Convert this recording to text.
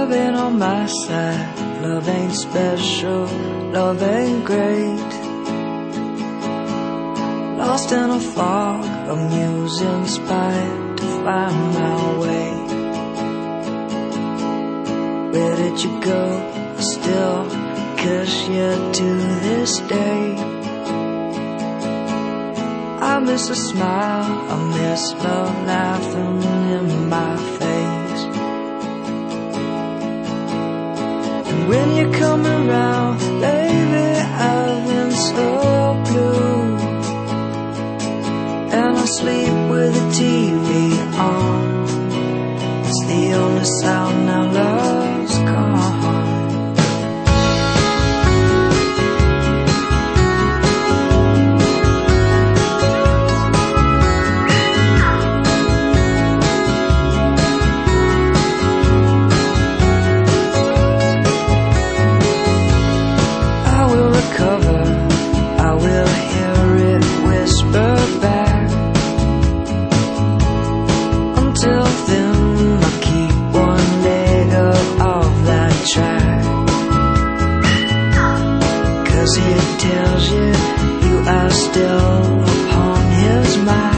love ain't on my side. Love ain't special, love ain't great. Lost in a fog of musing spite to find my way. Where did you go? I still kiss you to this day. I miss a smile, I miss love laughing in my face. And when you come around, baby, I've been so blue. And I sleep with the TV on. It's the only sound now love's gone. I will hear it whisper back. Until then I'll keep one leg up off that track. 'Cause he tells you you are still upon his mind.